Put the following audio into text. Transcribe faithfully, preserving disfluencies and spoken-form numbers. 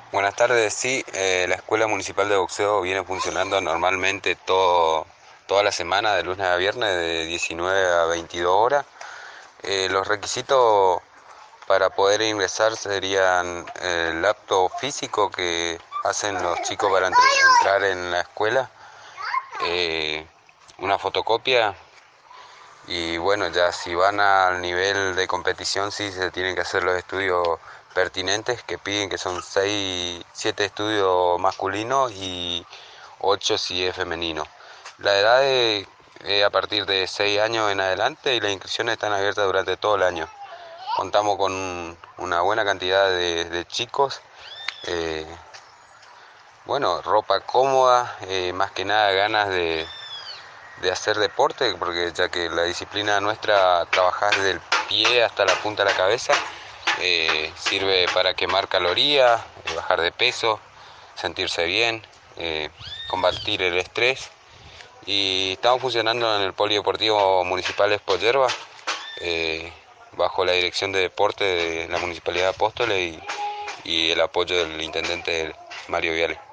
Buenas tardes, sí, eh, la Escuela Municipal de Boxeo viene funcionando normalmente todo, toda la semana, de lunes a viernes, de diecinueve a veintidós horas. Eh, los requisitos para poder ingresar serían el acto físico que hacen los chicos para entre- entrar en la escuela, eh, una fotocopia y bueno, ya si van al nivel de competición sí se tienen que hacer los estudios pertinentes que piden, que son seis, siete estudios masculinos y ocho si es femenino. La edad es eh, a partir de seis años en adelante y las inscripciones están abiertas durante todo el año. Contamos con una buena cantidad de, de chicos, eh, bueno, ropa cómoda, eh, más que nada ganas de, de hacer deporte, porque ya que la disciplina nuestra trabajar desde el pie hasta la punta de la cabeza, eh, sirve para quemar calorías, eh, bajar de peso, sentirse bien, eh, combatir el estrés. Y estamos funcionando en el Polideportivo Municipal Expo Yerba, eh, bajo la dirección de deporte de la Municipalidad de Apóstoles y, y el apoyo del intendente Mario Viale.